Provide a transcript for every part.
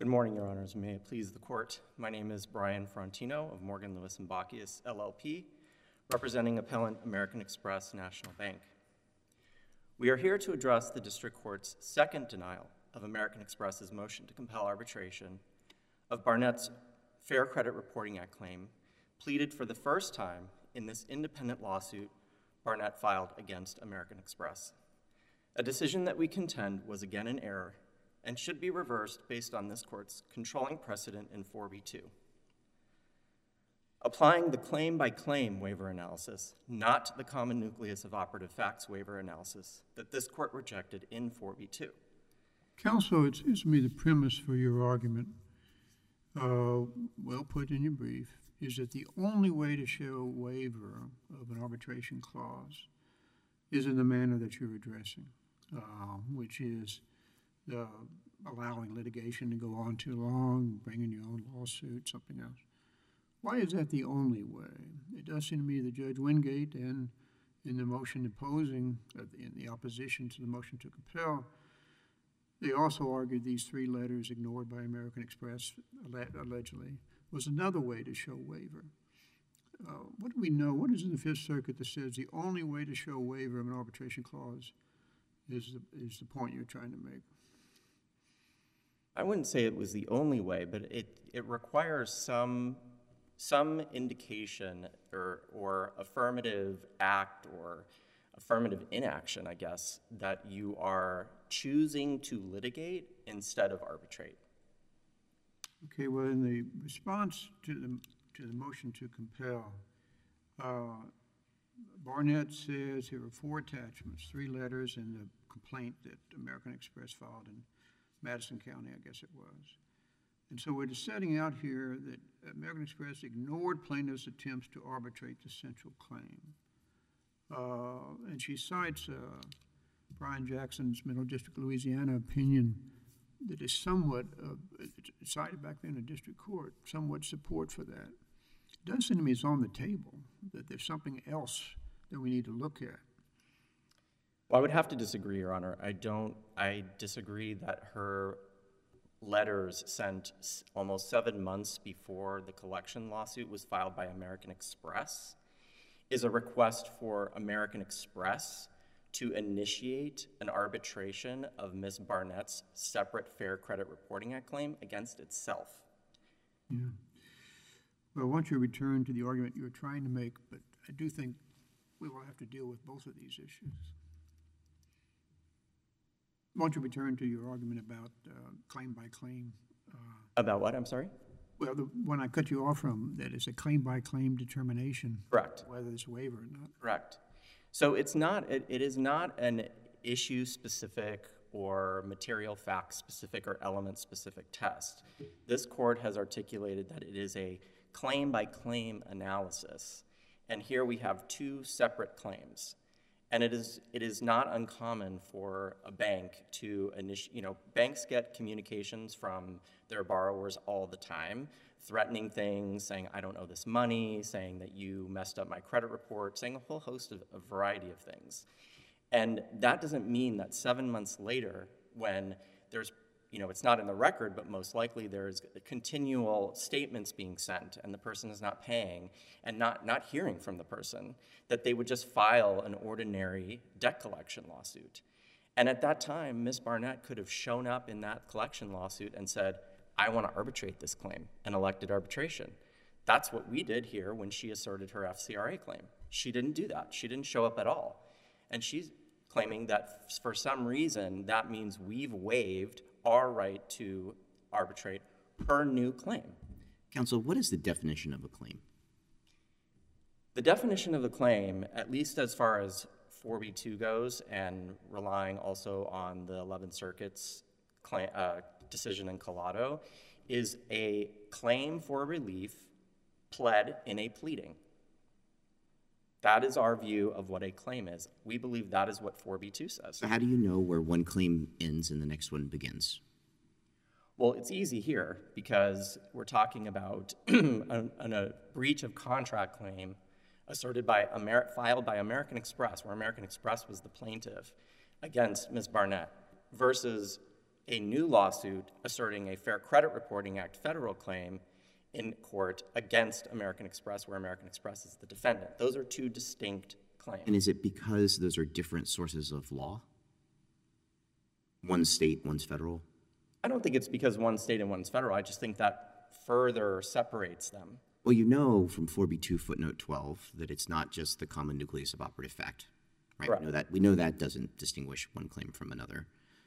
Good morning, Your Honors. May it please the Court. My name is Brian Frontino of Morgan, Lewis & Bacchius, LLP, representing Appellant American Express National Bank. We are here to address the District Court's second denial of American Express's motion to compel arbitration of Barnett's Fair Credit Reporting Act claim, pleaded for the first time in this independent lawsuit Barnett filed against American Express. A decision that we contend was again an error and should be reversed based on this Court's controlling precedent in 4B2. Applying the claim-by-claim waiver analysis, not the common nucleus of operative facts waiver analysis that this Court rejected in 4B2. Counsel, it seems to me the premise for your argument, well put in your brief, is that the only way to show a waiver of an arbitration clause is in the manner that you're addressing, which is allowing litigation to go on too long, bringing your own lawsuit, something else. Why is that the only way? It does seem to me that Judge Wingate, and in the motion opposing, in the opposition to the motion to compel, they also argued these three letters ignored by American Express, allegedly, was another way to show waiver. What do we know? What is in the Fifth Circuit that says the only way to show waiver of an arbitration clause is the point you're trying to make? I wouldn't say it was the only way, but it requires some indication or affirmative act or affirmative inaction, I guess, that you are choosing to litigate instead of arbitrate. Okay, well, in the response to the motion to compel, Barnett says here are four attachments, three letters in the complaint that American Express filed in Madison County, I guess it was. And so we're just setting out here that American Express ignored plaintiffs' attempts to arbitrate the central claim. And she cites Brian Jackson's Middle District, Louisiana opinion that is somewhat, cited back then in the district court, somewhat support for that. It does seem to me it's on the table, that there's something else that we need to look at. Well, I would have to disagree, Your Honor. I disagree that her letters sent almost 7 months before the collection lawsuit was filed by American Express is a request for American Express to initiate an arbitration of Ms. Barnett's separate Fair Credit Reporting Act claim against itself. Yeah. Well, I want you to return to the argument you were trying to make, but I do think we will have to deal with both of these issues. I want you to return to your argument about claim by claim. About what? I'm sorry? Well, when I cut you off from that, it's a claim by claim determination. Correct. Whether it's a waiver or not. Correct. So it is not an issue specific or material fact specific or element specific test. This court has articulated that it is a claim by claim analysis. And here we have two separate claims. And it is not uncommon for a bank to banks get communications from their borrowers all the time, threatening things, saying, I don't owe this money, saying that you messed up my credit report, saying a whole host of a variety of things. And that doesn't mean that 7 months later, when there's, it's not in the record, but most likely there's continual statements being sent and the person is not paying and not hearing from the person, that they would just file an ordinary debt collection lawsuit. And at that time, Ms. Barnett could have shown up in that collection lawsuit and said, I want to arbitrate this claim, and elected arbitration. That's what we did here when she asserted her FCRA claim. She didn't do that. She didn't show up at all. And she's claiming that for some reason, that means we've waived our right to arbitrate her new claim. Counsel, what is the definition of a claim? The definition of the claim, at least as far as 4B2 goes, and relying also on the 11th Circuit's decision in Collado, is a claim for relief pled in a pleading. That is our view of what a claim is. We believe that is what 4B2 says. So how do you know where one claim ends and the next one begins? Well, it's easy here because we're talking about a breach of contract claim asserted by filed by American Express, where American Express was the plaintiff against Ms. Barnett, versus a new lawsuit asserting a Fair Credit Reporting Act federal claim in court against American Express, where American Express is the defendant. Those are two distinct claims. And is it because those are different sources of law? One's state, one's federal? I don't think it's because one's state and one's federal. I just think that further separates them. Well, you know from 4B2 footnote 12 that it's not just the common nucleus of operative fact, right? Correct. We know that doesn't distinguish one claim from another.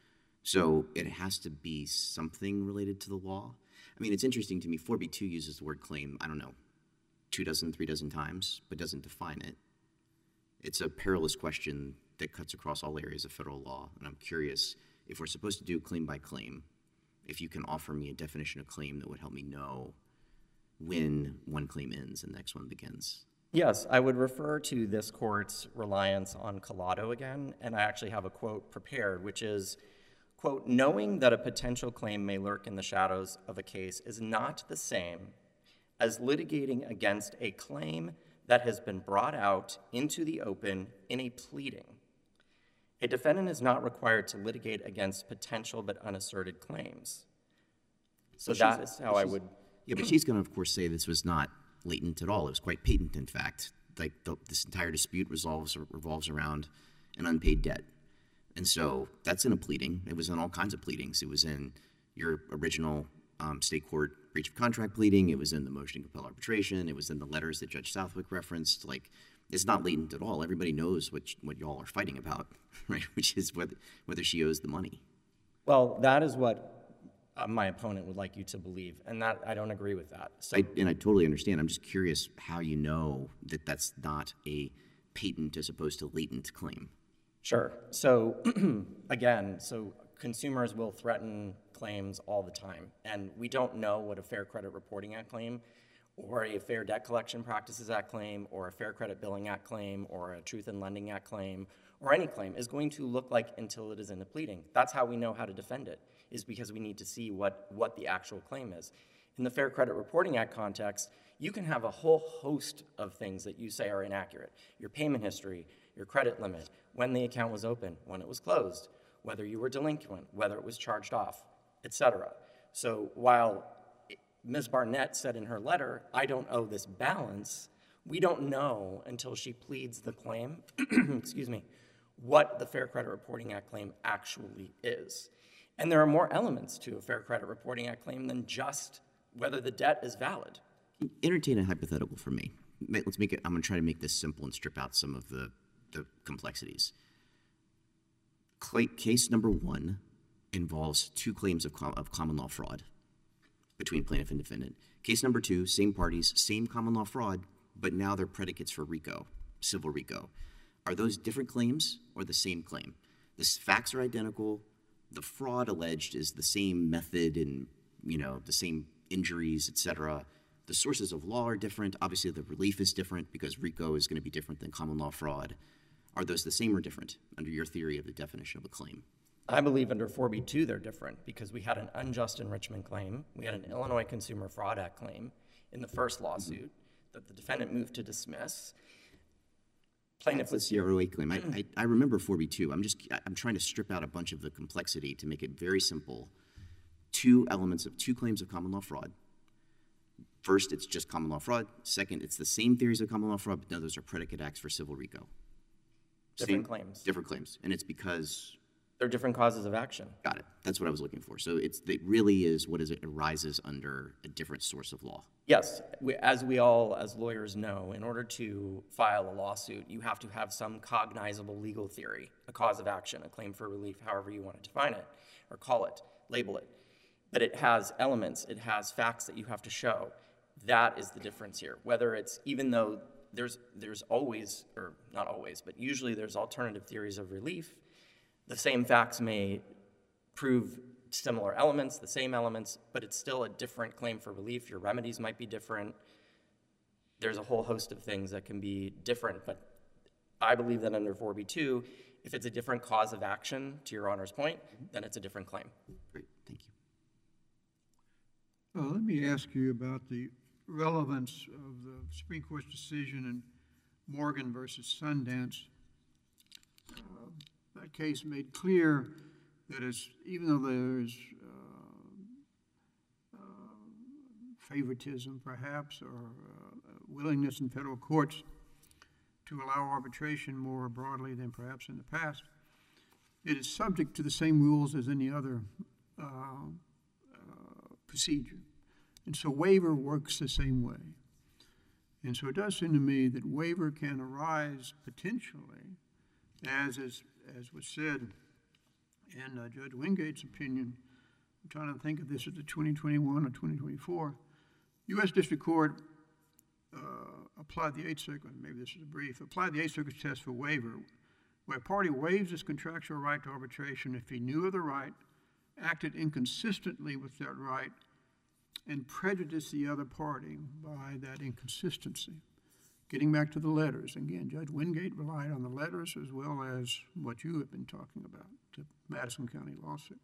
So it has to be something related to the law. I mean, it's interesting to me, 4B2 uses the word claim, I don't know, 2 dozen, 3 dozen times, but doesn't define it. It's a perilous question that cuts across all areas of federal law, and I'm curious, if we're supposed to do claim by claim, if you can offer me a definition of claim that would help me know when one claim ends and the next one begins. Yes, I would refer to this court's reliance on Collado again, and I actually have a quote prepared, which is, quote, "Knowing that a potential claim may lurk in the shadows of a case is not the same as litigating against a claim that has been brought out into the open in a pleading. A defendant is not required to litigate against potential but unasserted claims." So that is how I would... Yeah, but she's going to, of course, say this was not latent at all. It was quite patent, in fact. Like, this entire dispute revolves around an unpaid debt. And so that's in a pleading. It was in all kinds of pleadings. It was in your original state court breach of contract pleading. It was in the motion to compel arbitration. It was in the letters that Judge Southwick referenced. Like, it's not latent at all. Everybody knows what y'all are fighting about, right? Which is whether she owes the money. Well, that is what my opponent would like you to believe, and that I don't agree with that. So, I totally understand. I'm just curious how you know that that's not a patent as opposed to latent claim. sure. So again, so consumers will threaten claims all the time, and we don't know what a Fair Credit Reporting Act claim or a Fair Debt Collection Practices Act claim or a Fair Credit Billing Act claim or a Truth in Lending Act claim or any claim is going to look like until it is in a pleading. That's how we know how to defend it, is because we need to see what the actual claim is. In the Fair Credit Reporting Act context, you can have a whole host of things that you say are inaccurate. Your payment history, your credit limit, when the account was open, when it was closed, whether you were delinquent, whether it was charged off, etc. So while Ms. Barnett said in her letter, "I don't owe this balance," we don't know until she pleads the claim, excuse me, what the Fair Credit Reporting Act claim actually is. And there are more elements to a Fair Credit Reporting Act claim than just whether the debt is valid. Entertain a hypothetical for me. Let's make it. I'm going to try to make this simple and strip out some of the complexities. Case number 1 involves 2 claims of common law fraud between plaintiff and defendant. Case number 2, same parties, same common law fraud, but now they're predicates for RICO, civil RICO. Are those different claims or the same claim? The facts are identical. The fraud alleged is the same method and, the same injuries, etc. The sources of law are different. Obviously, the relief is different because RICO is going to be different than common law fraud. Are those the same or different under your theory of the definition of a claim? I believe under 4B2 they're different because we had an unjust enrichment claim. We had an Illinois Consumer Fraud Act claim in the first lawsuit that the defendant moved to dismiss. Plaintiff was the CROA claim. I remember 4B2. I'm trying to strip out a bunch of the complexity to make it very simple. 2 claims of common law fraud. First, it's just common law fraud. Second, it's the same theories of common law fraud, but now those are predicate acts for civil RICO. different claims. Different claims. And it's because... They're different causes of action. Got it. That's what I was looking for. So it really is it arises under a different source of law. Yes. As we all, as lawyers, know, in order to file a lawsuit, you have to have some cognizable legal theory, a cause of action, a claim for relief, however you want to define it, or call it, label it. But it has elements, it has facts that you have to show. That is the difference here. Whether it's, even though there's always, or not always, but usually there's alternative theories of relief, the same facts may prove similar elements, the same elements, but it's still a different claim for relief. Your remedies might be different. There's a whole host of things that can be different, but I believe that under 4B2, if it's a different cause of action, to Your Honor's point, then it's a different claim. Great, thank you. Let me ask you about the relevance of the Supreme Court's decision in Morgan versus Sundance. That case made clear that is, even though there's favoritism perhaps, or willingness in federal courts to allow arbitration more broadly than perhaps in the past, it is subject to the same rules as any other procedure. And so waiver works the same way. And so it does seem to me that waiver can arise potentially, as was said in Judge Wingate's opinion. I'm trying to think if this is the 2021 or 2024. U.S. District Court applied the Eighth Circuit, maybe this is a brief, applied the Eighth Circuit's test for waiver, where a party waives its contractual right to arbitration if he knew of the right, acted inconsistently with that right, and prejudiced the other party by that inconsistency. Getting back to the letters, again, Judge Wingate relied on the letters as well as what you have been talking about, the Madison County lawsuit.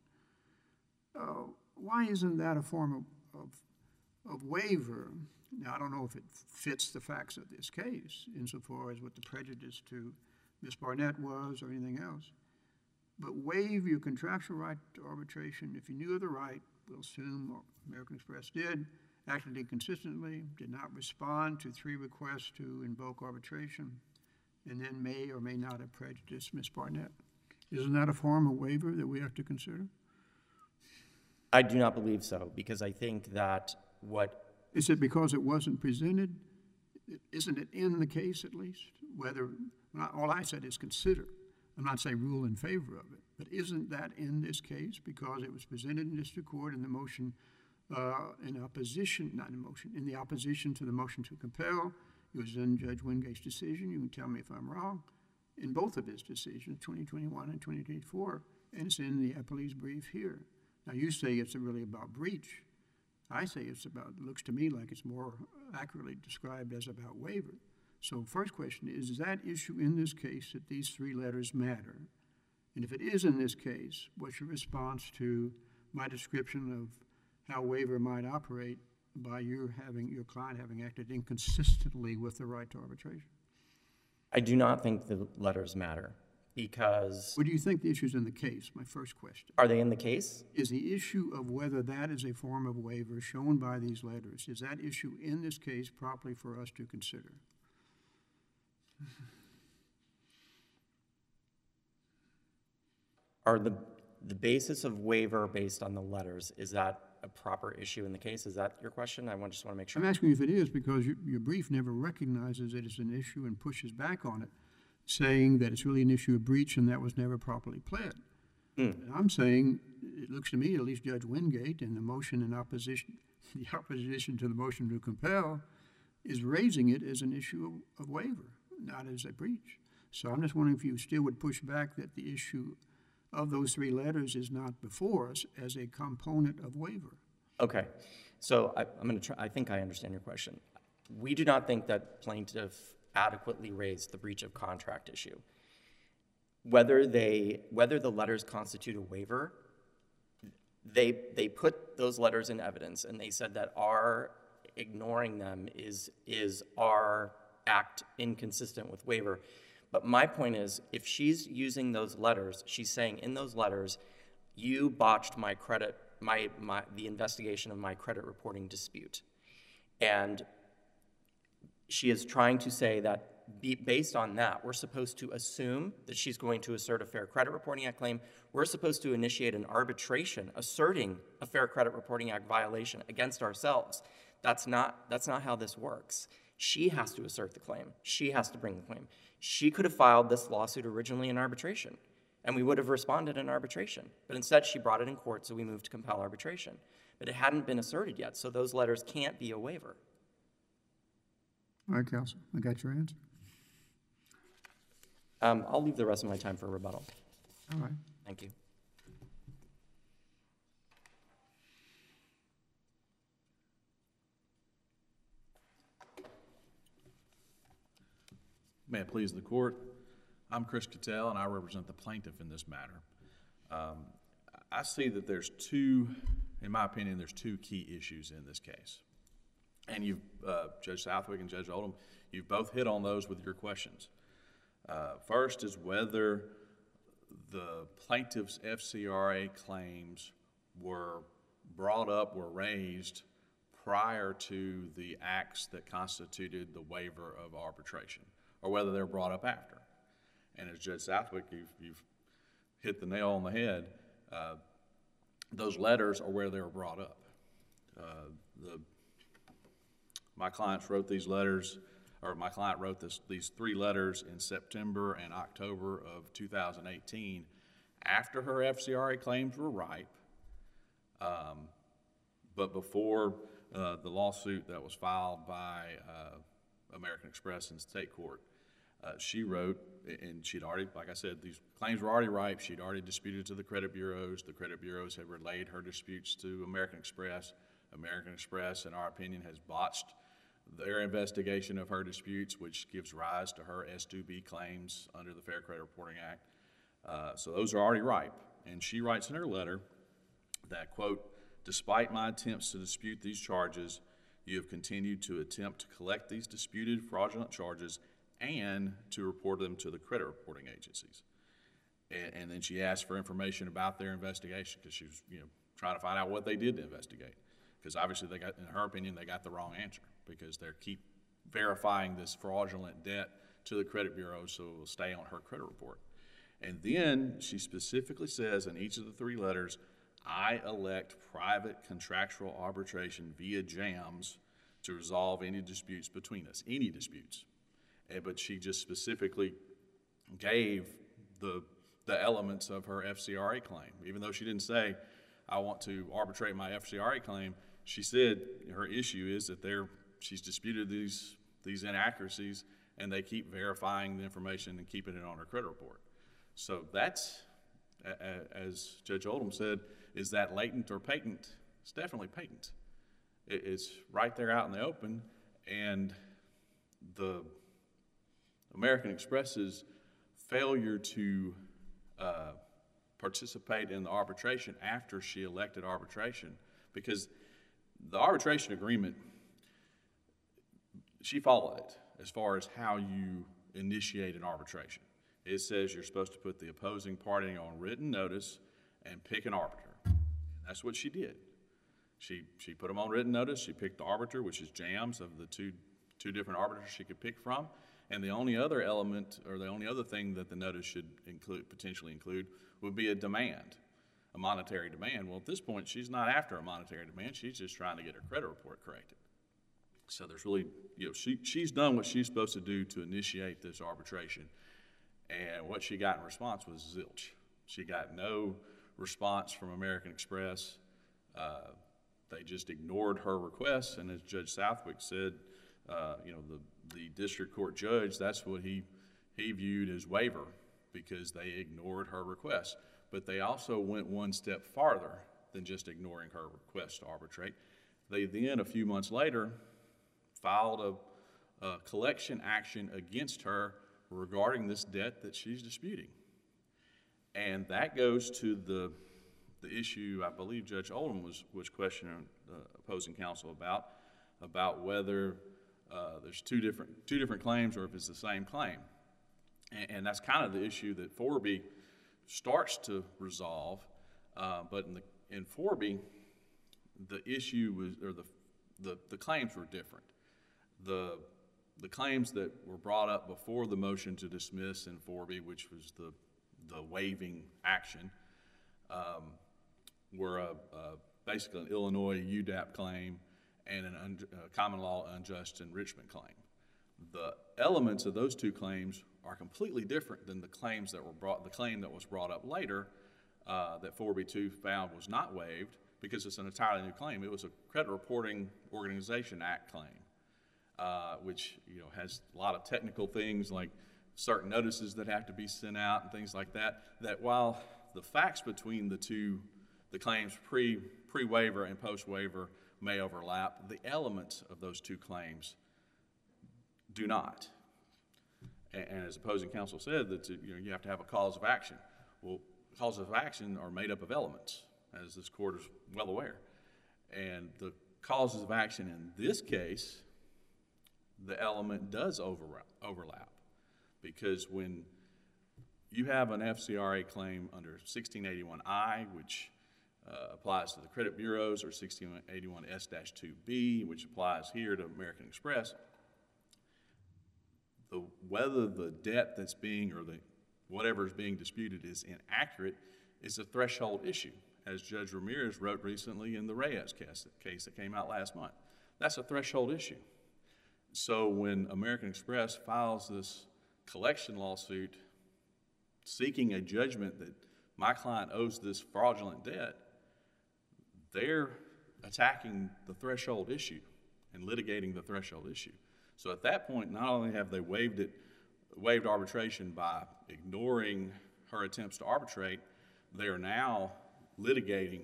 Why isn't that a form of waiver? Now, I don't know if it fits the facts of this case insofar as what the prejudice to Ms. Barnett was or anything else, but waive your contractual right to arbitration if you knew of the right. We'll assume American Express did, acted inconsistently, did not respond to 3 requests to invoke arbitration, and then may or may not have prejudiced Ms. Barnett. Isn't that a form of waiver that we have to consider? I do not believe so, because I think that what... Is it because it wasn't presented? Isn't it in the case at least? Whether, all I said is consider. I'm not saying rule in favor of it, but isn't that in this case because it was presented in district court in the motion in opposition, not in motion, in the opposition to the motion to compel? It was in Judge Wingate's decision. You can tell me if I'm wrong. In both of his decisions, 2021 and 2024, and it's in the appellee's brief here. Now, you say it's really about breach. I say it's about, it looks to me like it's more accurately described as about waiver. So first question is that issue in this case that these 3 letters matter? And if it is in this case, what's your response to my description of how waiver might operate by your client having acted inconsistently with the right to arbitration? I do not think the letters matter, because... What do you think the issue is in the case? My first question. Are they in the case? Is the issue of whether that is a form of waiver shown by these letters, is that issue in this case properly for us to consider? Are the basis of waiver based on the letters, is that a proper issue in the case? Is that your question? I just want to make sure. I'm asking you if it is because your brief never recognizes it as an issue and pushes back on it, saying that it's really an issue of breach and that was never properly pled. And I'm saying, it looks to me, at least Judge Wingate in the motion in opposition, the opposition to the motion to compel, is raising it as an issue of waiver, not as a breach. So I'm just wondering if you still would push back that the issue of those 3 letters is not before us as a component of waiver. Okay, so I'm going to try. I think I understand your question. We do not think that plaintiff adequately raised the breach of contract issue. Whether the letters constitute a waiver, they put those letters in evidence, and they said that our ignoring them is our act inconsistent with waiver. But my point is, if she's using those letters, she's saying in those letters, you botched my credit, the investigation of my credit reporting dispute. And she is trying to say that based on that, we're supposed to assume that she's going to assert a Fair Credit Reporting Act claim. We're supposed to initiate an arbitration asserting a Fair Credit Reporting Act violation against ourselves. That's not how this works. She has to assert the claim. She has to bring the claim. She could have filed this lawsuit originally in arbitration, and we would have responded in arbitration. But instead, she brought it in court, so we moved to compel arbitration. But it hadn't been asserted yet, so those letters can't be a waiver. All right, counsel, I got your answer. I'll leave the rest of my time for rebuttal. All right. Thank you. May it please the court. I'm Chris Cattell, and I represent the plaintiff in this matter. I see that there's in my opinion, there's 2 key issues in this case. And you've, Judge Southwick and Judge Oldham, you've both hit on those with your questions. First is whether the plaintiff's FCRA claims were brought up, were raised prior to the acts that constituted the waiver of arbitration, or whether they're brought up after. And as Judge Southwick, you've hit the nail on the head. Those letters are where they were brought up. My clients wrote these letters, or my client wrote these 3 letters in September and October of 2018 after her FCRA claims were ripe, but before the lawsuit that was filed by American Express in state court. She wrote, and she'd already, like I said, these claims were already ripe. She'd already disputed to the credit bureaus. The credit bureaus had relayed her disputes to American Express. American Express, in our opinion, has botched their investigation of her disputes, which gives rise to her S2B claims under the Fair Credit Reporting Act. So those are already ripe. And she writes in her letter that, quote, "Despite my attempts to dispute these charges, you have continued to attempt to collect these disputed fraudulent charges and to report them to the credit reporting agencies." And then she asked for information about their investigation because she was, trying to find out what they did to investigate. Because obviously they got, in her opinion, they got the wrong answer because they keep verifying this fraudulent debt to the credit bureau so it will stay on her credit report. And then she specifically says in each of the 3 letters, "I elect private contractual arbitration via JAMS to resolve any disputes between us," any disputes. But she just specifically gave the elements of her FCRA claim. Even though she didn't say, "I want to arbitrate my FCRA claim," she said her issue is that she's disputed these inaccuracies and they keep verifying the information and keeping it on her credit report. So that's, as Judge Oldham said, is that latent or patent? It's definitely patent. It's right there out in the open, and the American Express's failure to participate in the arbitration after she elected arbitration, because the arbitration agreement, she followed it as far as how you initiate an arbitration. It says you're supposed to put the opposing party on written notice and pick an arbiter. That's what she did. She put them on written notice. She picked the arbiter, which is JAMS, of the two different arbiters she could pick from. And the only other element, or the only other thing that the notice should potentially include, would be a demand, a monetary demand. Well, at this point, she's not after a monetary demand. She's just trying to get her credit report corrected. So there's really, she's done what she's supposed to do to initiate this arbitration. And what she got in response was zilch. She got no response from American Express. They just ignored her requests. And as Judge Southwick said, the district court judge, that's what he viewed as waiver, because they ignored her request. But they also went one step farther than just ignoring her request to arbitrate. They then, a few months later, filed a collection action against her regarding this debt that she's disputing. And that goes to the issue I believe Judge Oldham was questioning the opposing counsel about whether there's two different claims or if it's the same claim. And that's kind of the issue that Forby starts to resolve. But in Forby, the issue was, or the claims were different. The claims that were brought up before the motion to dismiss in Forby, which was the waiving action, were basically an Illinois UDAP claim and a common law unjust enrichment claim. The elements of those 2 claims are completely different than the claim that was brought up later that Forby 2 found was not waived, because it's an entirely new claim. It was a Credit Reporting Organization Act claim, which has a lot of technical things like certain notices that have to be sent out and things like that. That while the facts between the claims pre-waiver and post-waiver may overlap, the elements of those 2 claims do not. And as opposing counsel said, that you have to have a cause of action. Well, causes of action are made up of elements, as this court is well aware. And the causes of action in this case, the element does overlap, because when you have an FCRA claim under 1681I, which applies to the credit bureaus, or 1681S-2B, which applies here to American Express. Whether the debt that's being, or whatever is being disputed is inaccurate is a threshold issue, as Judge Ramirez wrote recently in the Reyes case that came out last month. That's a threshold issue. So when American Express files this collection lawsuit seeking a judgment that my client owes this fraudulent debt, they're attacking the threshold issue and litigating the threshold issue. So at that point, not only have they waived arbitration by ignoring her attempts to arbitrate, they are now litigating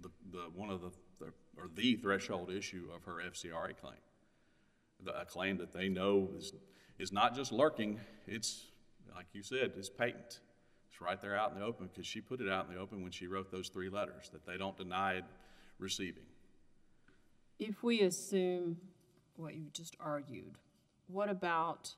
the threshold issue of her FCRA claim. A claim that they know is not just lurking, it's, like you said, it's patent. It's right there out in the open, because she put it out in the open when she wrote those 3 letters that they don't deny it receiving. If we assume what you just argued, what about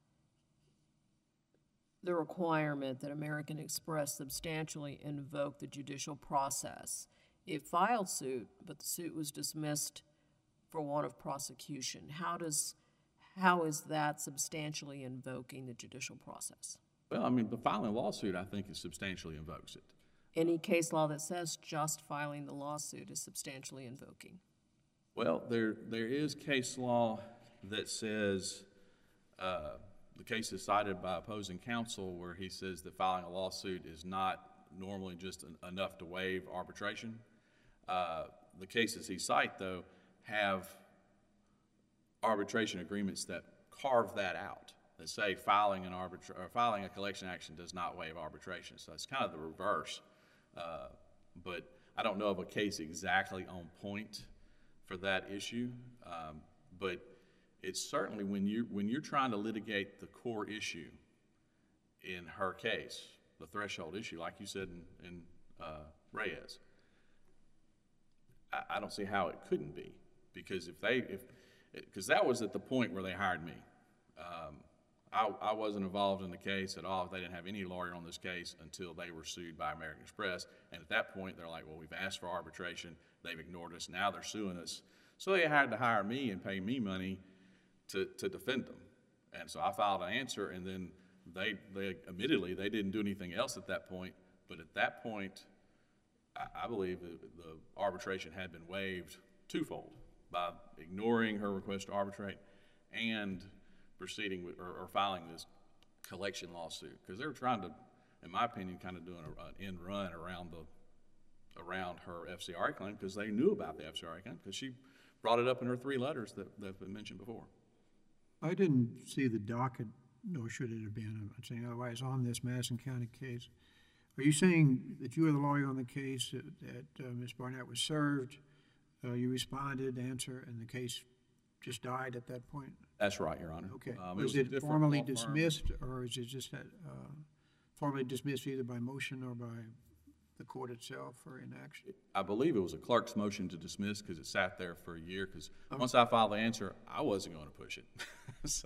the requirement that American Express substantially invoke the judicial process? It filed suit, but the suit was dismissed for want of prosecution. How is that substantially invoking the judicial process? Well, I mean, the filing a lawsuit, I think, substantially invokes it. Any case law that says just filing the lawsuit is substantially invoking? Well, there is case law that says, the case is cited by opposing counsel where he says that filing a lawsuit is not normally just enough to waive arbitration. The cases he cites, though, have arbitration agreements that carve that out, that say filing a collection action does not waive arbitration. So it's kind of the reverse. But I don't know of a case exactly on point for that issue. But it's certainly when you're trying to litigate the core issue in her case, the threshold issue, like you said in Reyes, I don't see how it couldn't be, because because that was at the point where they hired me. I wasn't involved in the case at all. They didn't have any lawyer on this case until they were sued by American Express. And at that point, they're like, well, we've asked for arbitration. They've ignored us. Now they're suing us. So they had to hire me and pay me money to defend them. And so I filed an answer, and then they admittedly, they didn't do anything else at that point. But at that point, I believe the arbitration had been waived twofold by ignoring her request to arbitrate and proceeding with, or filing this collection lawsuit, because they were trying to, in my opinion, kind of doing an end run around her FCRA claim, because they knew about the FCRA claim, because she brought it up in her 3 letters that have been mentioned before. I didn't see the docket, nor should it have been, I'm saying otherwise, on this Madison County case. Are you saying that you were the lawyer on the case, that Ms. Barnett was served, you responded, answer, and the case just died at that point? That's right, Your Honor. Okay. Was Was it formally dismissed, or is it just formally dismissed either by motion or by the court itself for inaction? I believe it was a clerk's motion to dismiss, because it sat there for a year, because once I filed the answer, I wasn't going to push it. So,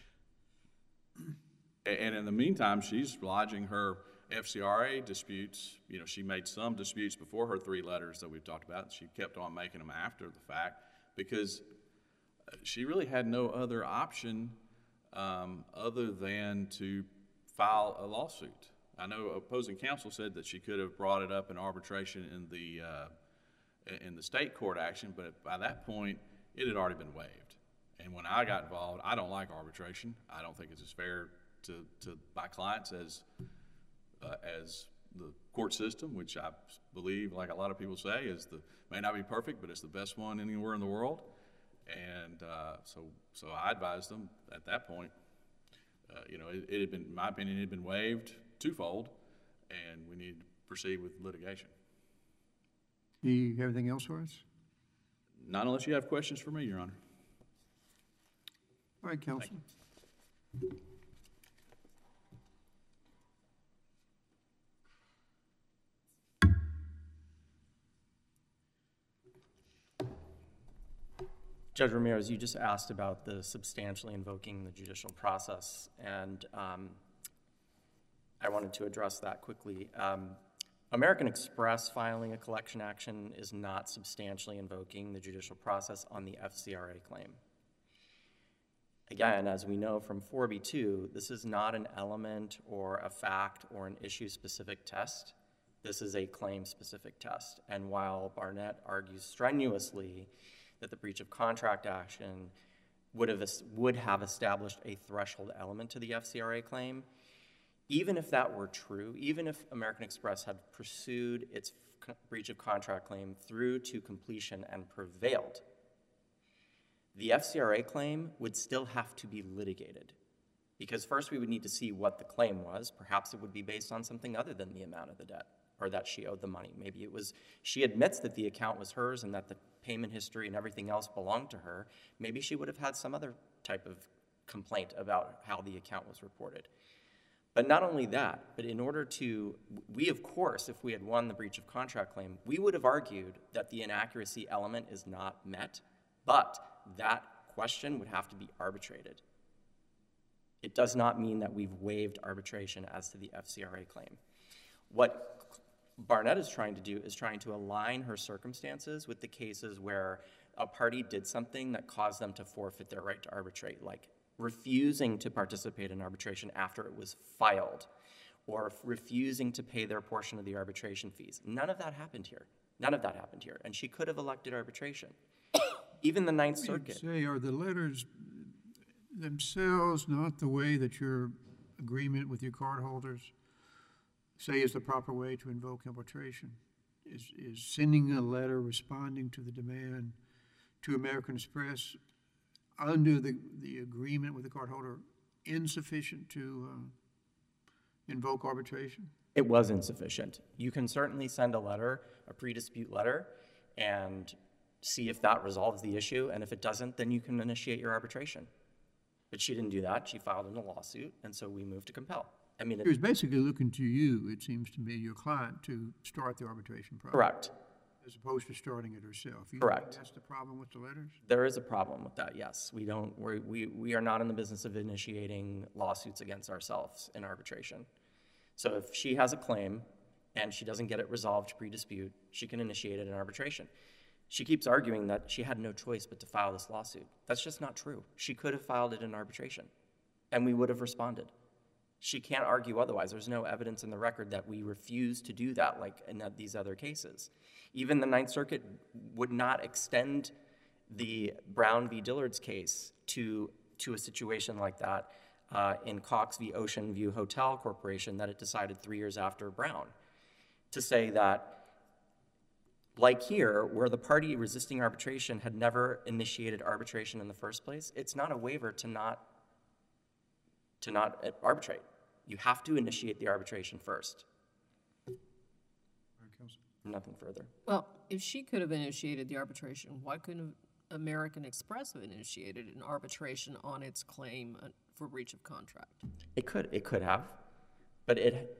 and in the meantime, she's lodging her FCRA disputes. You know, she made some disputes before her 3 letters that we've talked about. She kept on making them after the fact, because she really had no other option other than to file a lawsuit. I know opposing counsel said that she could have brought it up in arbitration in the state court action, but by that point, it had already been waived. And when I got involved, I don't like arbitration. I don't think it's as fair to my clients as the court system, which I believe, like a lot of people say, may not be perfect, but it's the best one anywhere in the world. And so I advised them at that point. It had been, in my opinion, it had been waived twofold, and we needed to proceed with litigation. Do you have anything else for us? Not unless you have questions for me, Your Honor. All right, counsel. Judge Ramirez, you just asked about the substantially invoking the judicial process, and I wanted to address that quickly. American Express filing a collection action is not substantially invoking the judicial process on the FCRA claim. Again, as we know from 4B2, this is not an element or a fact or an issue-specific test. This is a claim-specific test. And while Barnett argues strenuously that the breach of contract action would have established a threshold element to the FCRA claim, even if that were true, even if American Express had pursued its breach of contract claim through to completion and prevailed, the FCRA claim would still have to be litigated. Because first we would need to see what the claim was. Perhaps it would be based on something other than the amount of the debt, or that she owed the money. Maybe it was, she admits that the account was hers and that the payment history and everything else belonged to her. Maybe she would have had some other type of complaint about how the account was reported. But not only that, but in order to, we of course, if we had won the breach of contract claim, we would have argued that the inaccuracy element is not met, but that question would have to be arbitrated. It does not mean that we've waived arbitration as to the FCRA claim. What Barnett is trying to do is trying to align her circumstances with the cases where a party did something that caused them to forfeit their right to arbitrate, like refusing to participate in arbitration after it was filed, or refusing to pay their portion of the arbitration fees. None of that happened here. None of that happened here. And she could have elected arbitration. Even the Ninth Circuit. Say, are the letters themselves not the way that your agreement with your cardholders say is the proper way to invoke arbitration? Is sending a letter responding to the demand to American Express under the agreement with the cardholder insufficient to invoke arbitration? It was insufficient. You can certainly send a letter, a pre-dispute letter, and see if that resolves the issue, and if it doesn't, then you can initiate your arbitration. But she didn't do that. She filed in a lawsuit, and so we moved to compel. I mean, She was basically looking to you, it seems to me, your client, to start the arbitration process. correct. As opposed to starting it herself. You Correct. think that's the problem with the letters? There is a problem with that, yes. We are not in the business of initiating lawsuits against ourselves in arbitration. So if she has a claim and she doesn't get it resolved pre-dispute, she can initiate it in arbitration. She keeps arguing that she had no choice but to file this lawsuit. That's just not true. She could have filed it in arbitration, and we would have responded. She can't argue otherwise. There's no evidence in the record that we refuse to do that, like in these other cases. Even the Ninth Circuit would not extend the Brown v. Dillard's case to a situation like that in Cox v. Ocean View Hotel Corporation that it decided 3 years after Brown, to say that, like here, where the party resisting arbitration had never initiated arbitration in the first place, it's not a waiver to not arbitrate. You have to initiate the arbitration first. Nothing further. Well, if she could have initiated the arbitration, why couldn't American Express have initiated an arbitration on its claim for breach of contract? It could have, but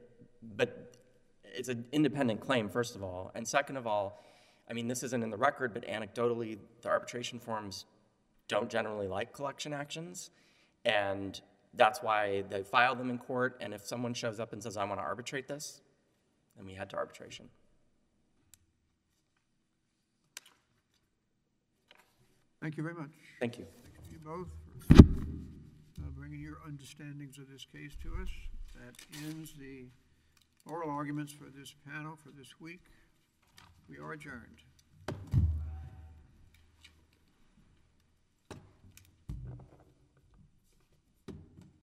it's an independent claim, first of all, and second of all, I mean, this isn't in the record, but anecdotally, the arbitration forms don't generally like collection actions, and that's why they file them in court, and if someone shows up and says, I want to arbitrate this, then we head to arbitration. Thank you very much. Thank you. Thank you both for bringing your understandings of this case to us. That ends the oral arguments for this panel for this week. We are adjourned.